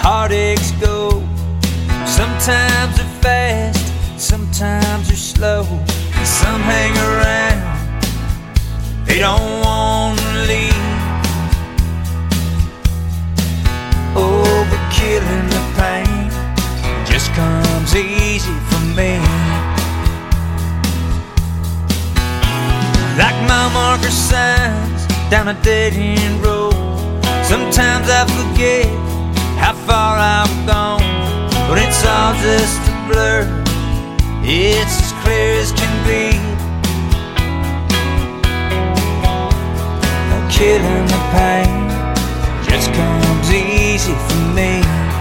heartaches go. Sometimes they're fast, sometimes they're slow. And some hang around, they don't want to leave. Oh, but killing the pain just comes easy for me. Like mile marker signs down a dead-end road. Sometimes I forget how far I've gone, but it's all just a blur. It's as clear as can be. Killing the pain just comes easy for me.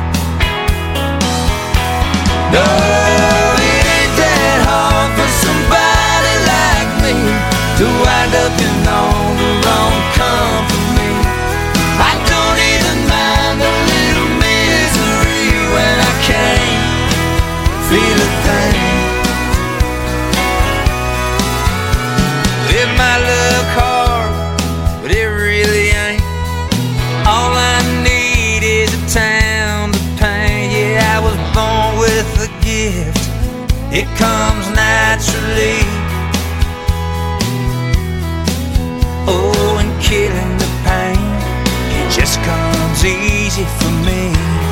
No, it ain't that hard for somebody like me to wind up in all the wrong company. I don't even mind a little misery when I can't feel a thing. It might look hard, but it really ain't. All I need is a time to paint. Yeah, I was born with a gift, it comes naturally. Oh, and killing the pain, it just comes easy for me.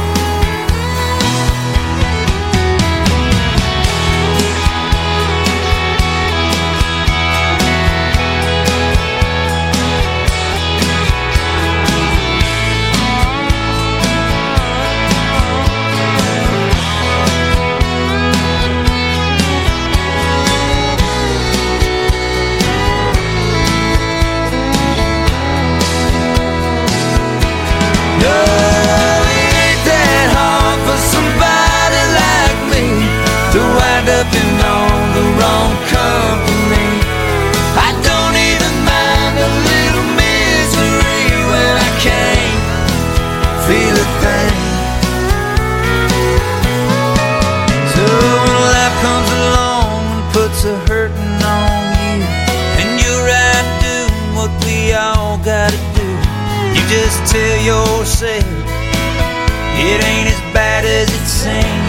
Up in all the wrong company. I don't even mind a little misery when I can't feel a thing. So when life comes along and puts a hurting on you, and you're right doing what we all gotta do, you just tell yourself it ain't as bad as it seems.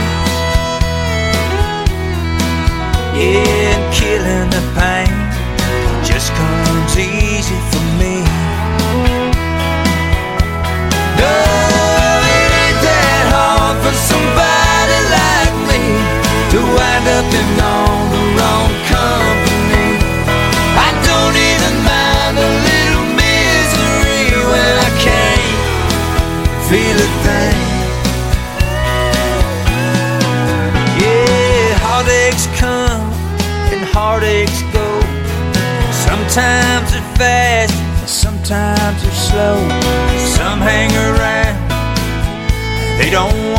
Yeah, and killing the pain just comes easy for me. No, it ain't that hard for somebody like me to wind up in all the wrong company. I don't even mind a little misery when I can't feel a thing. Yeah, heartaches come, heartaches go. Sometimes they're fast, sometimes they're slow. Some hang around, they don't